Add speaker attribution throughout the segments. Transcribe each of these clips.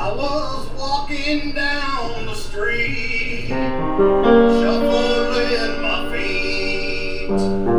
Speaker 1: I was walking down the street, shuffling my feet.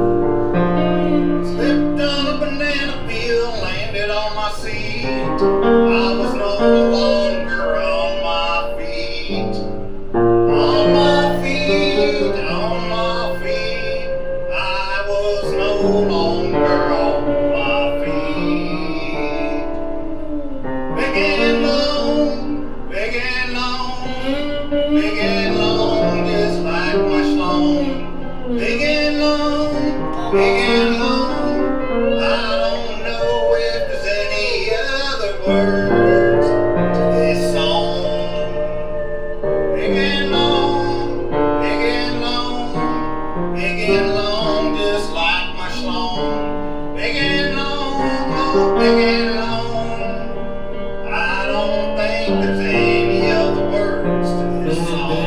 Speaker 1: Slipped on a banana peel, landed on my seat. I was no longer on my feet. On my feet, on my feet. I was no longer on my feet. Big and long, big and long, big and long, just like my schlong. Big and long, big and long. I don't know if there's any other words to this song. Big and long, big and long, big and long, just like my schlong. Big and long, oh, big and long. I don't think there's any other words to this song.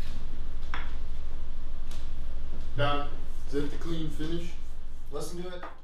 Speaker 2: Done. Is that the clean finish?
Speaker 1: Listen to it.